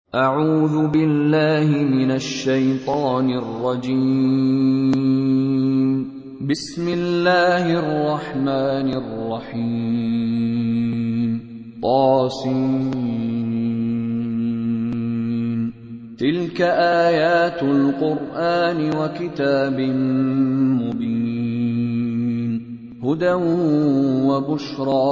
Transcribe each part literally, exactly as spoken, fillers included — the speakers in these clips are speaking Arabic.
أعوذ بالله من الشيطان الرجيم. بسم الله الرحمن الرحيم. طاسين. تلك آيات القرآن وكتاب مبين، هدى وبشرى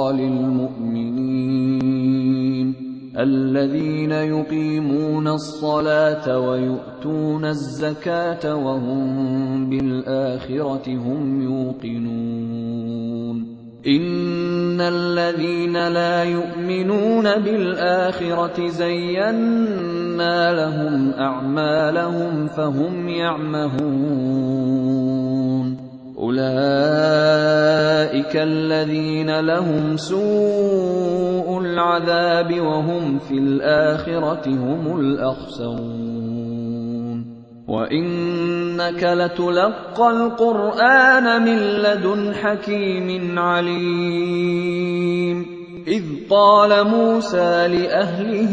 للمؤمنين الذين يقيمون الصلاة ويؤتون الزكاة وهم بالآخرة هم يوقنون. إن الذين لا يؤمنون بالآخرة زينا لهم أعمالهم فهم يعمهون. أولئك الذين لهم سوء العذاب وهم في الآخرة هم الأخسرون. وإنك لتلقى القرآن من لدن حكيم عليم. إذ قال موسى لأهله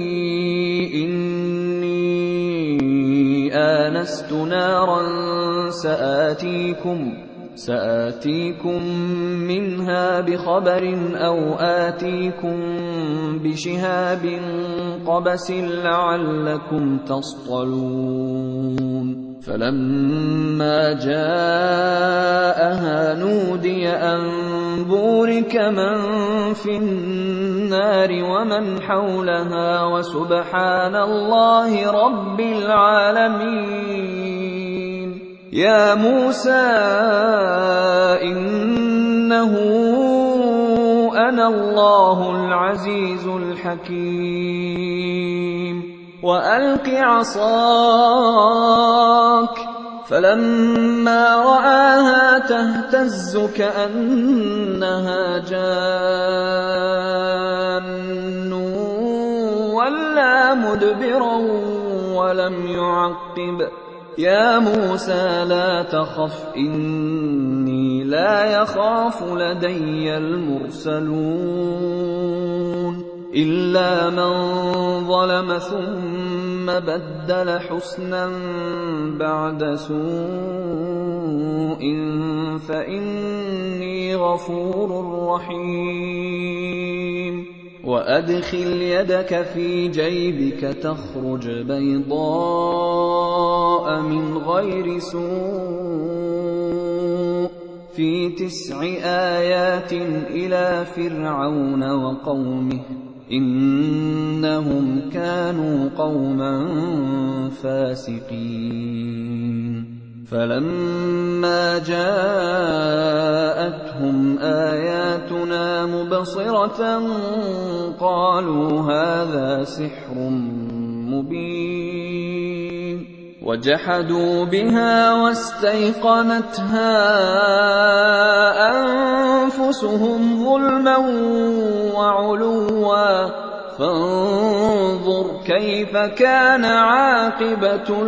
إني آنست نارا سآتيكم سآتيكم منها بخبر أو آتيكم بشهاب قبس لعلكم تصطلون. فلما جاءها نودي أن بورك من في النار ومن حولها وسبحان الله رب العالمين. يا موسى إنه أنا الله العزيز الحكيم. وألق عصاك. فلما رآها تهتز كأنها جان ولا مدبرا ولم يعقب. يا موسى لا تخف إني لا يخاف لدي المرسلون إلا من ظلم ثم بدل حسنا بعد سوء فإني غفور رحيم. وأدخل يدك في جيبك تخرج بيضاء من غير سوء في تسع آيات إلى فرعون وقومه إنهم كانوا قوما فاسقين. فلما جاءتهم آياتنا مبصرة قالوا هذا سحر مبين. وجحدوا بها واستيقنتها أنفسهم ظلما وعلوا فانظر كيف كان عاقبة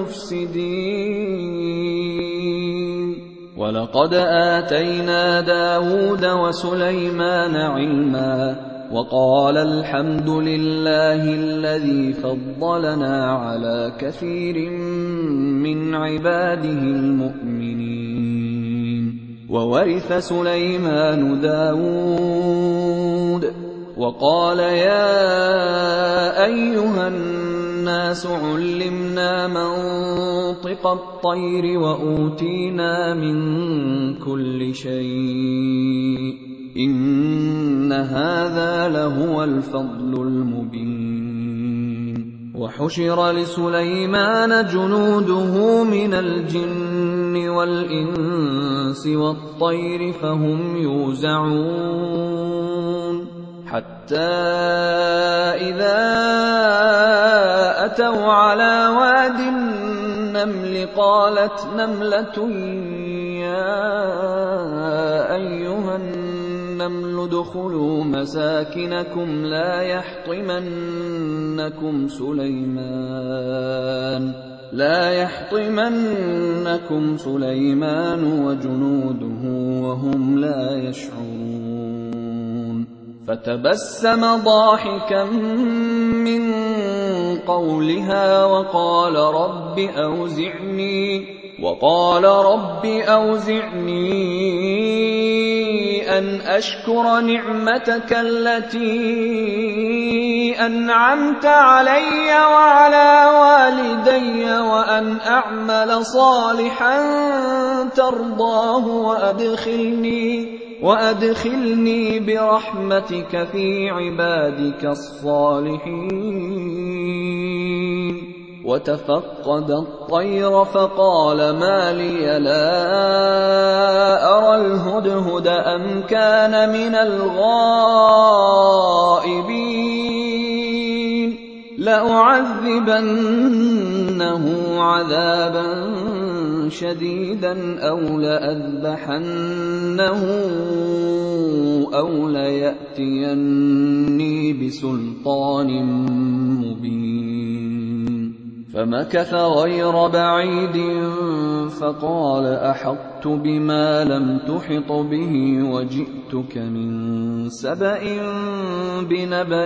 المفسدين. ولقد آتينا داود وسليمان علما وقال الحمد لله الذي فضلنا على كثير من عباده المؤمنين. وورث سليمان داود وقال يا أيها الناس علمنا منطق الطير وأوتينا من كل شيء إن هذا لهو الفضل المبين. وحشر لسليمان جنوده من الجن والإنس والطير فهم يوزعون حتى إذا أتوا على واد النمل قالت نملة يا أيها النمل ادخلوا مساكنكم لا يحطمنكم سليمان لا يحطمنكم سليمان وجنوده وهم لا فتبسم ضاحكا من قولها وقال رب أوزعني وقال رب أوزعني أن أشكر نعمتك التي أنعمت علي وعلى والدي وأن أعمل صالحا ترضاه وأدخلني, وأدخلني برحمتك في عبادك الصالحين. وتفقد الطير فقال ما لي لا أرى الهدهد أم كان من الغائبين لأعذبنه عذابا شديدا أو لأذبحنه أو ليأتيني بسلطان مبين. فمكث غير بعيد فقال أحطت بما لم تحط به وجئتك من سبأ بنبأ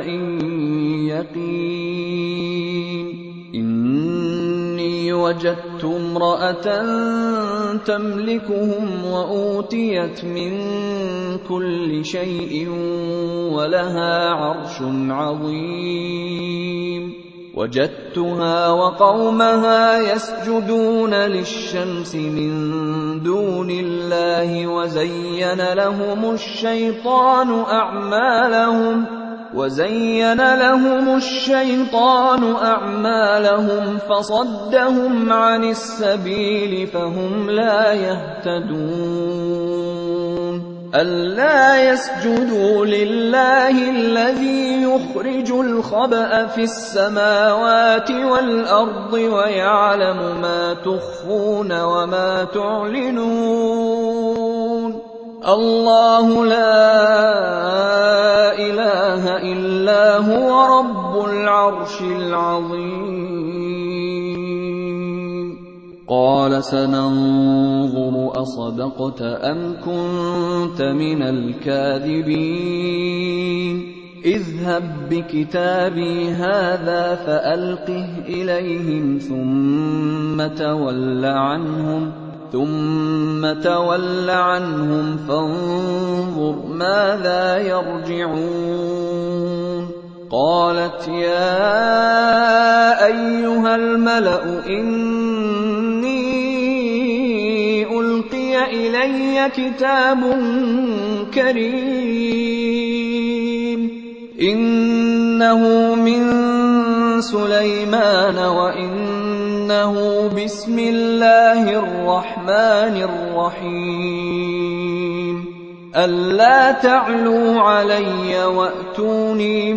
يقين. إني وجدت امرأة تملكهم وأوتيت من كل شيء ولها عرش عظيم. وجدتها وقومها يسجدون للشمس من دون الله وزين لهم الشيطان أعمالهم وزين لهم الشيطان أعمالهم فصدهم عن السبيل فهم لا يهتدون. ألا يسجدوا لله الذي يخرج الخبأ في السماوات والأرض ويعلم ما تخفون وما تعلنون. الله لا إله إلا هو رب العرش العظيم. قال سننظر أصدقت أم كنت من الكاذبين. اذهب بكتابي هذا فألقه إليهم ثم تول عنهم ثم تول عنهم فانظر ماذا يرجعون. قالت يا أيها الملأ إني ألقي إلي كتاب كريم إنه من سليمان وإنه بسم الله الرحمن الرحيم ألا تعلوا علي وأتوني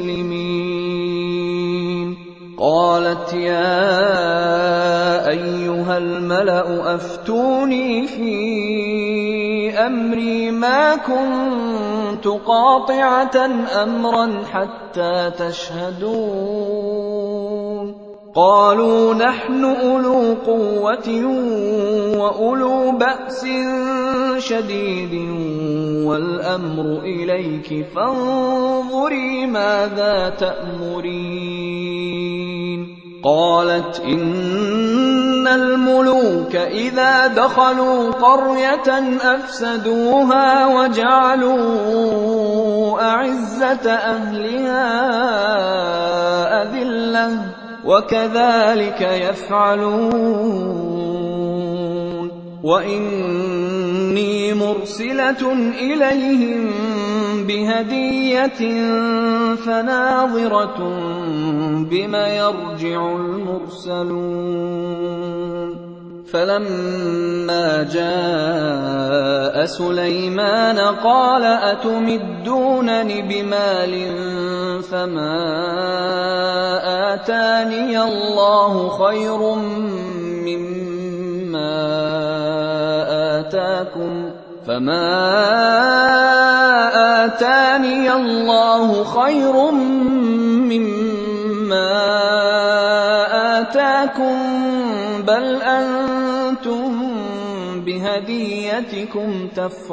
مسلمين. قالت يا أيها الملأ أفتوني في أمري ما كنت قاطعة أمرا حتى تشهدون. قالوا نحن أولو قوة وأولو بأس شديد والأمر إليك فانظري ماذا تأمرين. قالت إن الملوك إذا دخلوا قرية أفسدوها وجعلوا أعزة أهلها أذلة وكذلك يفعلون. وإني مرسلة إليهم بهدية فناظرة بما يرجع المرسلون. فلما جاء سليمان قال أتمدونني بمال فما آتاني الله خير مما آتاكم فما آتاني الله خير مما آتاكم بل أنتم بهديتكم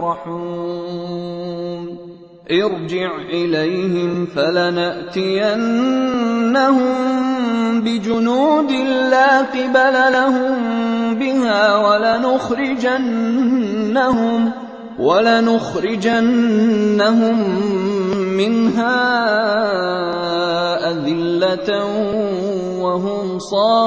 تفرحون. ارجع إليهم فلنأتينهم بِجُنُودٍ لَّا قِبَلَ لَهُم بِهَا وَلَنُخْرِجَنَّهُمْ وَلَنُخْرِجَنَّهُم مِّنْهَا أَذِلَّةً وَهُمْ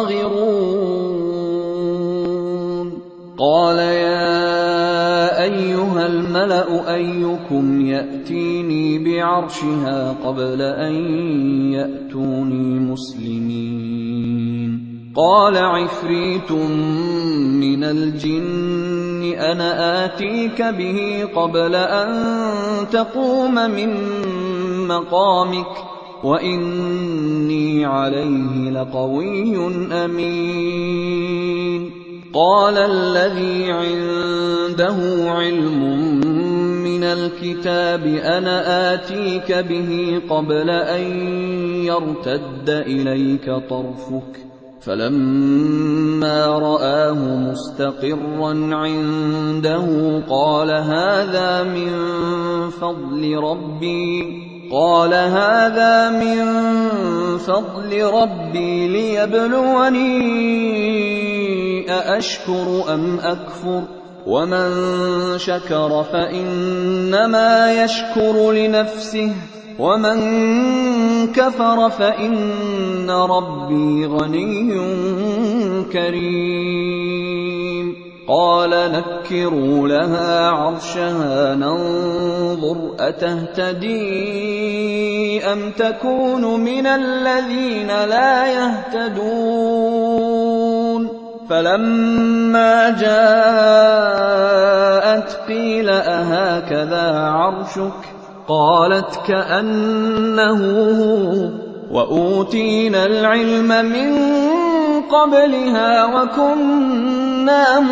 صَاغِرُونَ قَالَ يَا أَيُّهَا الْمَلَأُ أَيُّكُمْ يَأْتِينِي بِعَرْشِهَا قَبْلَ أَن يَأْتُونِي مُسْلِمِينَ قَالَ عِفْرِيتٌ مِّنَ الْجِنِّ أَنَا آتِيكَ بِهِ قَبْلَ أَن تَقُومَ مِن مَّقَامِكَ وَإِنِّي عَلَيْهِ لَقَوِيٌّ أَمِينٌ قَالَ الَّذِي عِندَهُ عِلْمٌ مِّنَ الْكِتَابِ أَنَا آتِيكَ بِهِ قَبْلَ أَن يَرْتَدَّ إِلَيْكَ طَرْفُكَ فَلَمَّا رَآهُ مُسْتَقِرًّا عِندَهُ قَالَ هَٰذَا مِن فَضْلِ رَبِّي قال هذا من فضل ربي ليبلوني أأشكر أم أكفر ومن شكر فإنما يشكر لنفسه ومن كفر فإن ربي غني كريم قال نكروا لها عرشها ننظر أتهتدي أم تكون من الذين لا يهتدون فلما جاءت قيل أهكذا عرشك قالت كأنه هو وأوتينا العلم من قبلها وكنا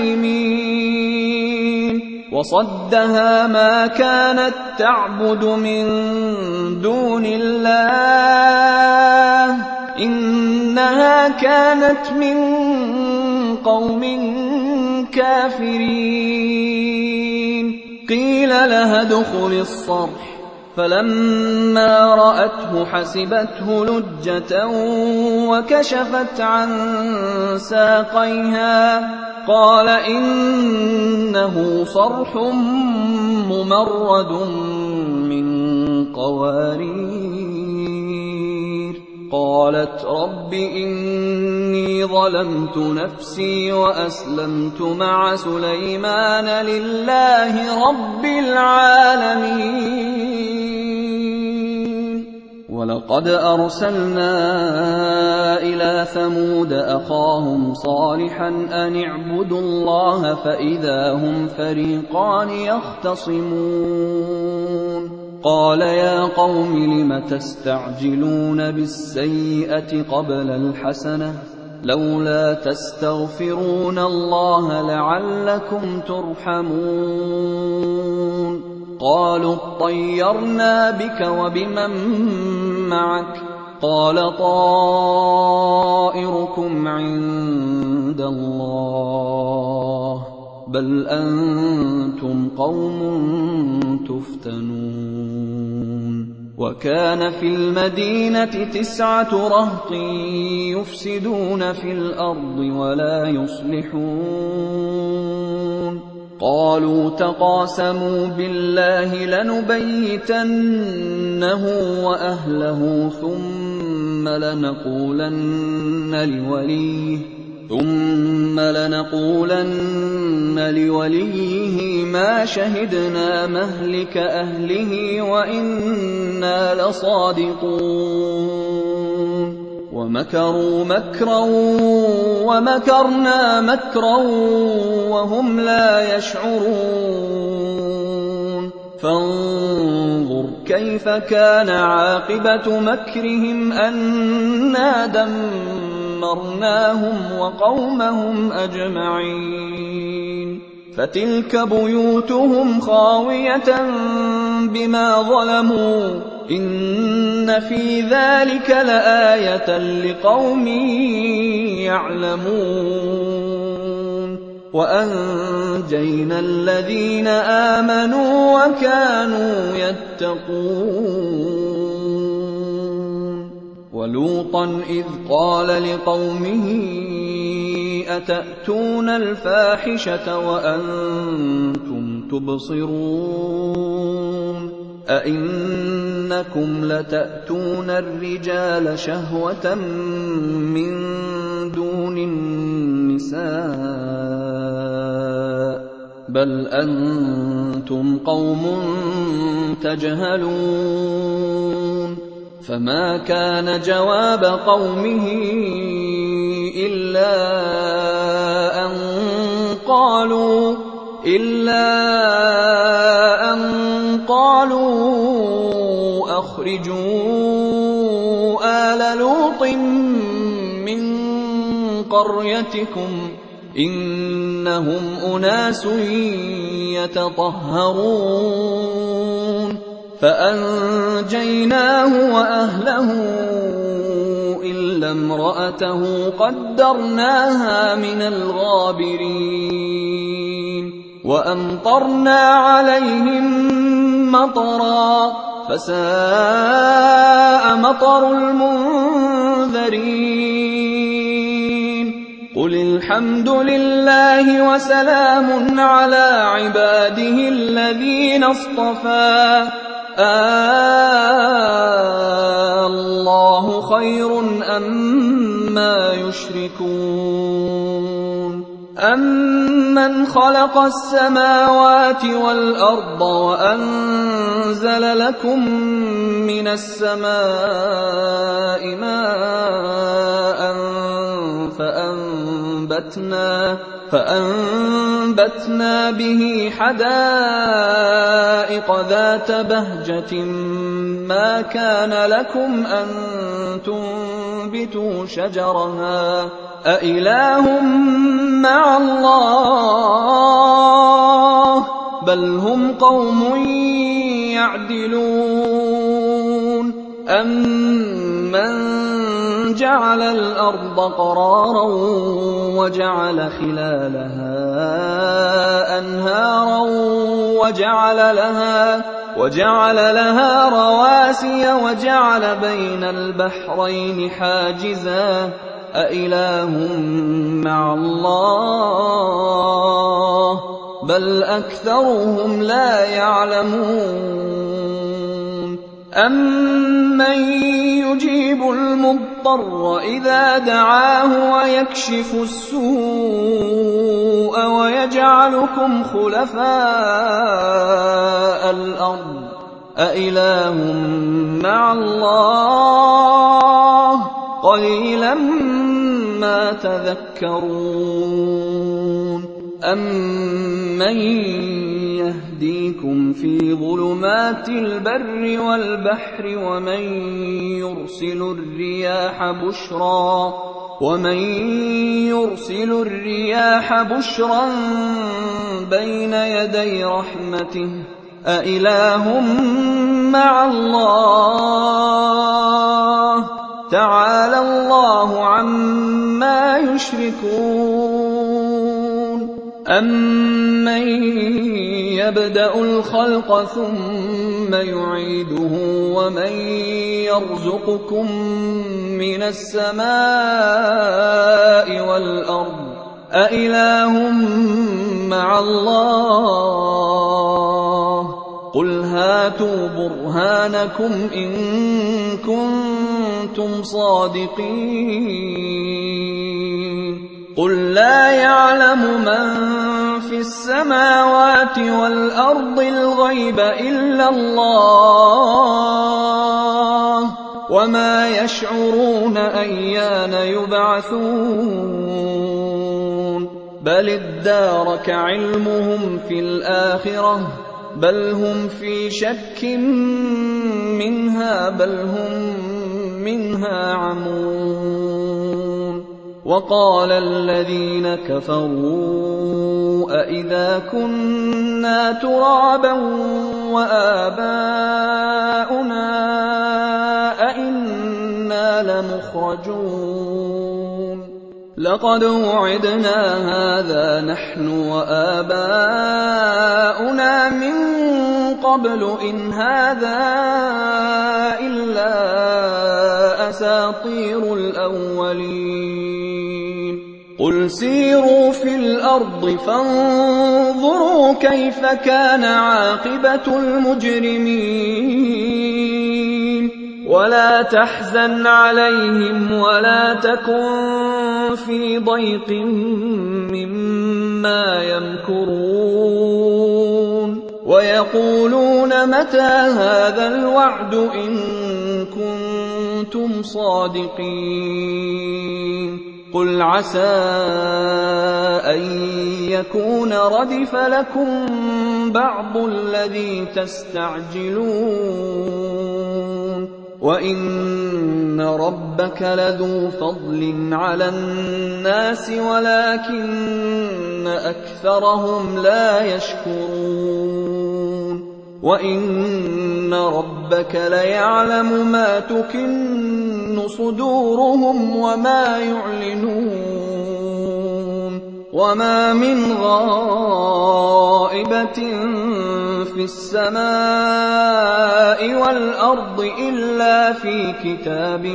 مسلمين وصدها ما كانت تعبد من دون الله إنها كانت من قوم كافرين قيل لها ادخل الصرح فلما رأته حسبته لجة وكشفت عن ساقيها قال إنه صرح ممرد من قوارير قالت رب إني ظلمت نفسي وأسلمت مع سليمان لله رب العالمين ولقد أرسلنا إلى ثمود أخاهم صالحا أن اعبدوا الله فإذا هم فريقان يختصمون قال يا قوم لم تستعجلون بالسيئة قبل الحسنة لولا تستغفرون الله لعلكم ترحمون قالوا اطيرنا بك وبمن معك قال طائركم عند الله بل أنتم قوم تفتنون وكان في المدينة تسعة رهط يفسدون في الأرض ولا يصلحون قالوا تقاسموا بالله لنبيتنه وأهله ثم لنقولن لوليه ثم لنقولن لوليه ما شهدنا مهلك أهله وإنا لصادقون ومكروا مكرا ومكرنا مكرا وهم لا يشعرون فانظر كيف كان عاقبة مكرهم أنا دمرناهم وقومهم أجمعين فتلك بيوتهم خاوية بما ظلموا إن في ذلك لآية لقوم يعلمون وأنجينا الذين آمنوا وكانوا يتقون وَلُوطًا إِذْ قَالَ لِقَوْمِهِ أَتَأْتُونَ الْفَاحِشَةَ وَأَنتُمْ تُبْصِرُونَ أَئِنَّكُمْ لَتَأْتُونَ الرِّجَالَ شَهْوَةً مِّن دُونِ النِّسَاءِ بَلْ أَنتُمْ قَوْمٌ تَجْهَلُونَ فَمَا كَانَ جَوَابَ قَوْمِهِ إِلَّا أَن قَالُوا إِلَّا أَن قَالُوا أَخْرِجُوا آلَ لُوطٍ مِّن قَرْيَتِكُمْ إِنَّهُمْ أُنَاسٌ يَتَطَهَّرُونَ فَأَنجَيْنَاهُ وَأَهْلَهُ إِلَّا امْرَأَتَهُ قَدَّرْنَاهَا مِنَ الْغَابِرِينَ وَأَمْطَرْنَا عَلَيْهِم مَّطَرًا ۖ فَسَاءَ مَطَرُ الْمُنذَرِينَ قُلِ الْحَمْدُ لِلَّهِ وَسَلَامٌ عَلَىٰ عِبَادِهِ الَّذِينَ اصْطَفَىٰ آللَّهُ خَيْرٌ أَمَّا يُشْرِكُونَ أَمَّنْ خَلَقَ السَّمَاوَاتِ وَالْأَرْضَ وَأَنزَلَ لَكُم مِّنَ السَّمَاءِ مَاءً فَأَنبَتْنَا, فأنبتنا بِهِ حَدَائِقَ ذَاتَ بَهْجَةٍ مَّا كَانَ لَكُمْ أَن تُنبِتُوا شَجَرَهَا ۗ أَإِلَٰهٌ مَّعَ اللَّهِ ۚ بَلْ هُمْ قَوْمٌ يَعْدِلُونَ أَمَّن جَعَلَ الْأَرْضَ قَرَارًا وَجَعَلَ خِلَالَهَا أَنْهَارًا وَجَعَلَ لَهَا, وجعل لها رَوَاسِيَ وَجَعَلَ بَيْنَ الْبَحْرَيْنِ حَاجِزًا ۗ أَإِلَٰهٌ مَّعَ اللَّهِ ۚ بَلْ أَكْثَرُهُمْ لَا يَعْلَمُونَ أَمَّن يُجِيبُ الْمُضْطَرَّ إِذَا دَعَاهُ وَيَكْشِفُ السُّوءَ وَيَجْعَلُكُمْ خُلَفَاءَ الْأَرْضِ أَإِلَٰهٌ مَّعَ اللَّهِ ۚ قَلِيلًا مَّا تَذَكَّرُونَ أَمَّن يَهْدِيكُمْ فِي ظُلُمَاتِ الْبَرِّ وَالْبَحْرِ وَمَن يُرْسِلُ الرِّيَاحَ بُشْرًا وَمَن يُرْسِلُ الرِّيَاحَ بُشْرًا بَيْنَ يَدَيْ رَحْمَتِهِ أَإِلَٰهٌ مَّعَ اللَّهِ ۚ تَعَالَى اللَّهُ عَمَّا يُشْرِكُونَ أَمَّن يَبْدَأُ الْخَلْقَ ثُمَّ يُعِيدُهُ وَمَن يَرْزُقُكُم مِّنَ السَّمَاءِ وَالْأَرْضِ أَإِلَٰهٌ مَّعَ اللَّهِ ۚ قُلْ هَاتُوا بُرْهَانَكُمْ إِن كُنتُمْ صَادِقِينَ قُل لَّا يَعْلَمُ مَن فِي السَّمَاوَاتِ وَالْأَرْضِ الْغَيْبَ إِلَّا اللَّهُ ۚ وَمَا يَشْعُرُونَ أَيَّانَ يُبْعَثُونَ بَلِ ادَّارَكَ عِلْمُهُمْ فِي الْآخِرَةِ بَلْ هُمْ فِي شَكٍّ مِّنْهَا بَلْ هُم مِّنْهَا عَمُونَ وَقَالَ الَّذِينَ كَفَرُوا أَإِذَا كُنَّا تُرَابًا وَآبَاؤُنَا أَإِنَّا لَمُخْرَجُونَ لقد وعدنا هذا نحن وآباؤنا من قبل إن هذا إلا أساطير الأولين قل سيروا في الأرض فانظروا كيف كان عاقبة المجرمين ولا تحزن عليهم ولا تكن في ضيق مما يمكرون ويقولون متى هذا الوعد إن كنتم صادقين قل عسى أن يكون ردف لكم بعض الذي تستعجلون وَإِنَّ رَبَّكَ لَذُو فَضْلٍ عَلَى النَّاسِ وَلَكِنَّ أَكْثَرَهُمْ لَا يَشْكُرُونَ وَإِنَّ رَبَّكَ لَيَعْلَمُ مَا تُكِنُّ صُدُورُهُمْ وَمَا يُعْلِنُونَ وَمَا مِنْ غَائِبَةٍ فِي السَّمَاءِ وَالْأَرْضِ إِلَّا فِي كِتَابٍ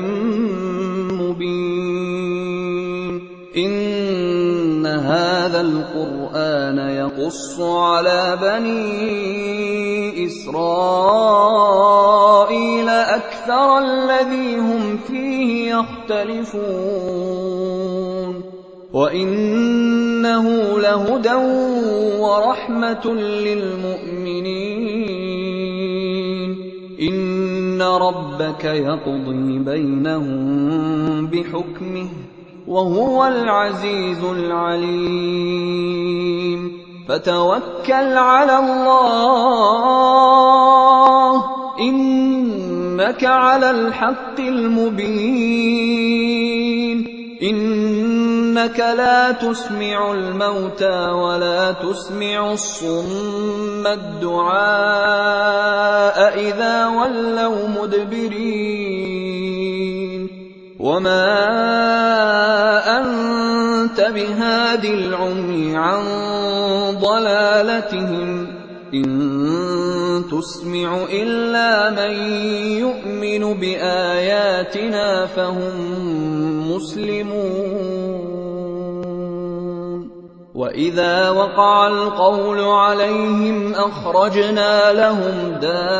مُبِينٍ إِنَّ هَذَا الْقُرْآنَ يَقُصُّ عَلَى بَنِي إِسْرَائِيلَ أَكْثَرَ الَّذِي هُمْ فِيهِ يَخْتَلِفُونَ وَإِنَّهُ لَهُدًى وَرَحْمَةٌ لِّلْمُؤْمِنِينَ إِنَّ رَبَّكَ يَقْضِي بَيْنَهُم بِحُكْمِهِ وَهُوَ الْعَزِيزُ الْعَلِيمُ فَتَوَكَّلْ عَلَى اللَّهِ إِنَّكَ عَلَى الْحَقِّ الْمُبِينِ إِنَّكَ لَا تُسْمِعُ الْمَوْتَىٰ وَلَا تُسْمِعُ الصُّمَّ الدُّعَاءَ إِذَا وَلَّوْا مُدْبِرِينَ وَمَا أَنتَ بِهَادِ الْعُمْيِ عَن ضَلَالَتِهِمْ ۖ إِن تُسْمِعُ إِلَّا مَن يُؤْمِنُ بِآيَاتِنَا فَهُم مُّسْلِمُونَ وَإِذَا وَقَعَ الْقَوْلُ عَلَيْهِمْ أَخْرَجْنَا لَهُمْ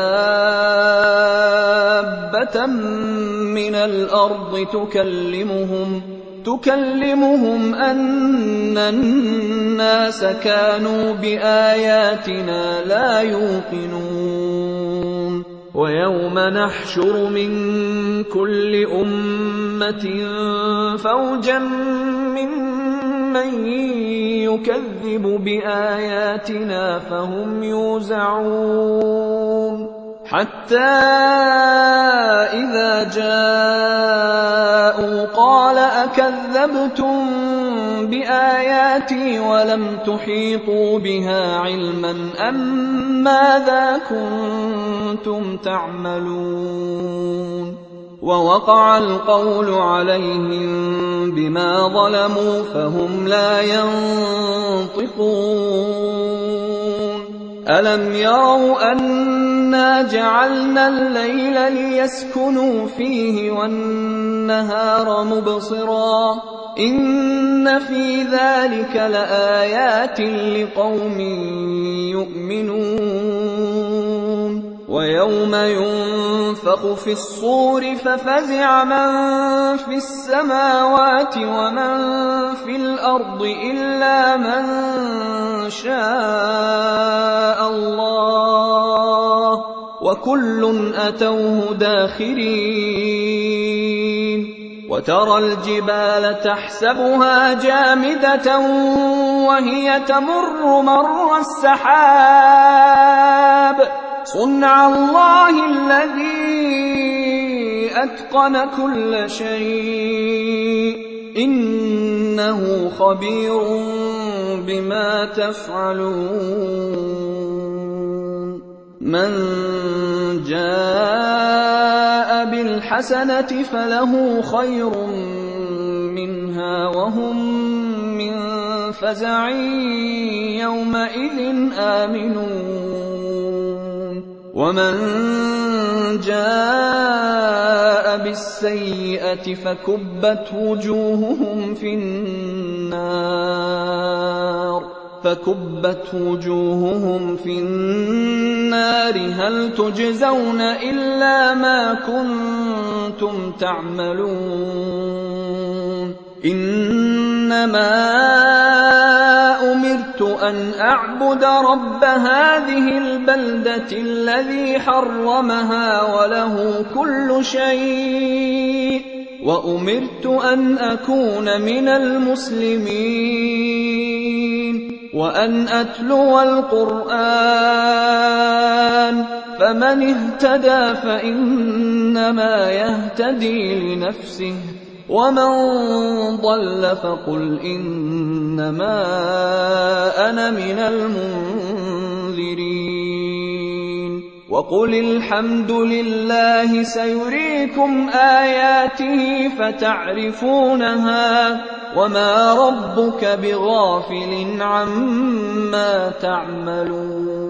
دَابَّةً مِّنَ الْأَرْضِ تُكَلِّمُهُمْ تُكَلِّمُهُمْ أَنَّ النَّاسَ كَانُوا بِآيَاتِنَا لَا يُوقِنُونَ وَيَوْمَ نَحْشُرُ مِن كُلِّ أُمَّةٍ فَوْجًا مِّمَّن يُكَذِّبُ بِآيَاتِنَا فَهُمْ يُوزَعُونَ حَتَّى إِذَا جَاءُوا قَالَ أَكَذَّبْتُم بِآيَاتِي وَلَمْ تُحِيطُوا بِهَا عِلْمًا أَم مَّاذَا كُنتُمْ تَعْمَلُونَ وَوَقَعَ الْقَوْلُ عَلَيْهِم بِمَا ظَلَمُوا فَهُمْ لَا يَنطِقُونَ أَلَمْ يَرَوْا أَنَّا جَعَلْنَا اللَّيْلَ لِيَسْكُنُوا فِيهِ وَالنَّهَارَ مُبْصِرًا ۚ إِنَّ فِي ذَٰلِكَ لَآيَاتٍ لِّقَوْمٍ يُؤْمِنُونَ وَيَوْمَ يُنفَخُ فِي الصُّورِ فَفَزِعَ مَن فِي السَّمَاوَاتِ وَمَن فِي الْأَرْضِ إِلَّا مَن شَاءَ اللَّهُ ۖ وَكُلٌّ أَتَوْهُ دَاخِرِينَ وَتَرَى الْجِبَالَ تَحْسَبُهَا جَامِدَةً وَهِيَ تَمُرُّ مَرَّ السَّحَابِ ۚ صُنْعَ اللَّهِ الَّذِي أَتْقَنَ كُلَّ شَيْءٍ ۚ إِنَّهُ خَبِيرٌ بِمَا تَفْعَلُونَ مَن جَاءَ بِالْحَسَنَةِ فَلَهُ خَيْرٌ منها وهم من فزع يومئذ آمنون ومن جاء بالسيئة فكبت وجوههم في النار فكبت وجوههم في النار هل تجزون إلا ما كنتم تعملون إنما أمرت أن أعبد رب هذه البلدة الذي حرمها وله كل شيء وأمرت أن أكون من المسلمين وأن أتلو القرآن فمن اهتدى فإنما يهتدي لنفسه ومن ضل فقل إنما أنا من المنذرين وقل الحمد لله سيريكم آياته فتعرفونها وما ربك بغافل عما تعملون